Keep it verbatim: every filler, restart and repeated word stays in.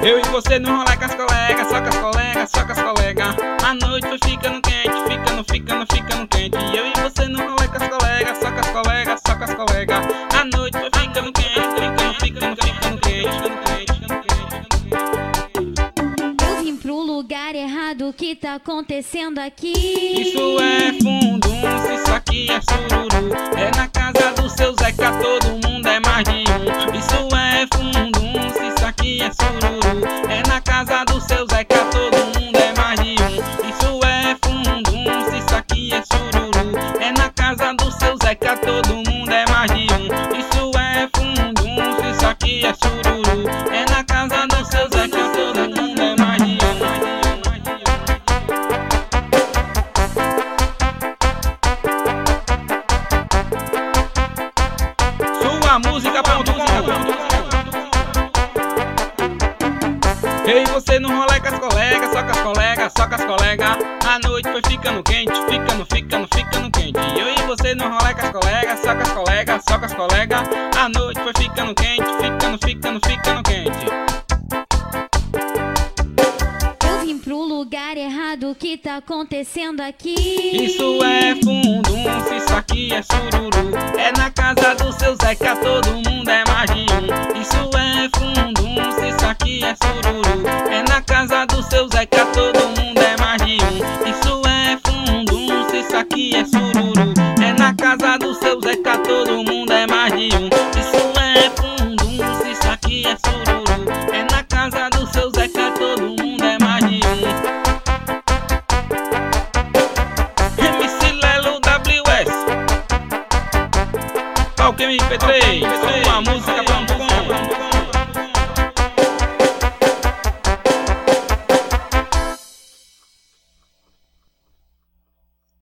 Eu e você não rolar com as colegas, só com as colegas, só com as colegas. A noite foi ficando quente, ficando, ficando, ficando quente. Eu e você não rolar com as colegas, só com as colegas, só com as colegas. A noite foi ficando quente, ficando, ficando, ficando quente, ficando quente, ficando quente. Eu vim pro lugar errado, o que tá acontecendo aqui? Isso é fundum, se isso aqui é sururu. É na casa do seu Zeca, todo mundo é mais de um. Isso é fundum, se isso aqui é sururu. É na casa do seu Zeca, todo mundo é mais de um. Isso é fundum, se isso aqui é sururu. É na casa do seu Zeca, todo mundo é mais de um. Isso é fundum, se isso aqui é sururu. É na casa do seu Zeca, todo mundo é mais de um. Sua música ponto com. Eu e você não rola com as colegas, só com as colegas, só com as colegas. A noite foi ficando quente, ficando, ficando, ficando quente. Eu e você não rola com as colegas, só com as colegas, só com as colegas. A noite foi ficando quente, ficando, ficando, ficando quente. Eu vim pro lugar errado, o que tá acontecendo aqui? Isso é fundum, se isso aqui é sururu. É na casa do seu Zeca, todo mundo é mais de um. Isso é fundum, se isso aqui é sururu. É na casa do seu Zeca, todo mundo é mais de um. Isso é fundum, se isso aqui é sururu. É na casa do seu Zeca, todo mundo é mais de um. Isso é fundum, se isso aqui é sururu. É na casa do seu Zeca, todo mundo é mais de um. M C Lelo W S Palco M P três, uma música ponto com.